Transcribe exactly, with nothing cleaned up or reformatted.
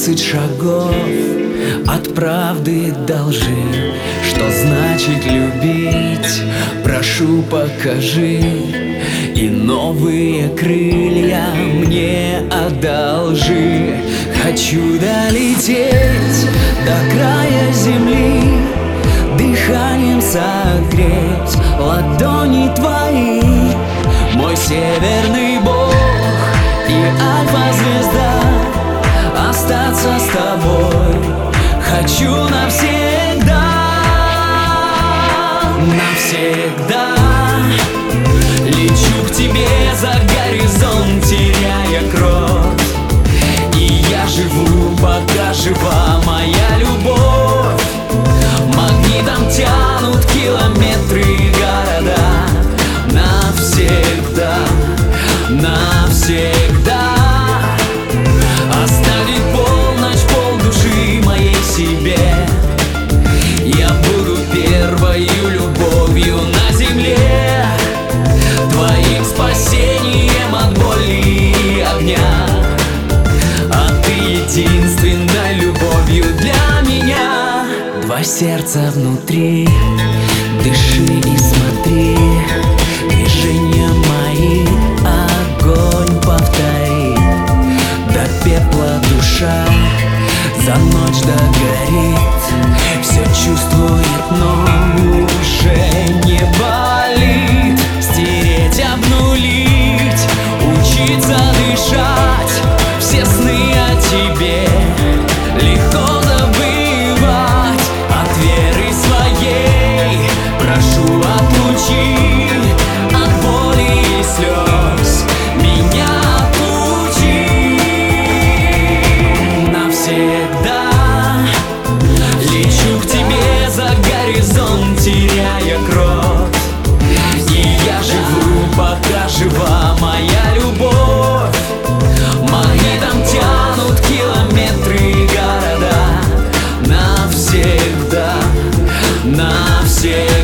двадцать шагов от правды должи. Что значит любить? Прошу, покажи. И новые крылья мне одолжи. Хочу долететь до края земли, дыханием согреть ладони твои. Мой северный бог и альфа-звезда, остаться с тобой хочу навсегда. Навсегда лечу к тебе за горизонт, теряя кровь. И я живу, пока жива моя любовь. Магнитом тянут километры и города. Навсегда, навсегда оставить полночь, полдуши моей себе. Я буду первою любовью на земле, твоим спасением от боли и огня. А ты единственной любовью для меня. Два сердца внутри, дыши и смотри. Движения мои огонь повтори. До пепла душа за ночь догорит. Все чувствует, но уже не болит. Стереть, обнулить, учиться дышать. Все сны о тебе легко забывать. От веры своей прошу, отлучи. От боли и слез меня отучи. Навсегда лечу к тебе за горизонт, теряя кровь. И я живу, пока жива моя любовь. Магнитом тянут километры и города. Навсегда, навсегда.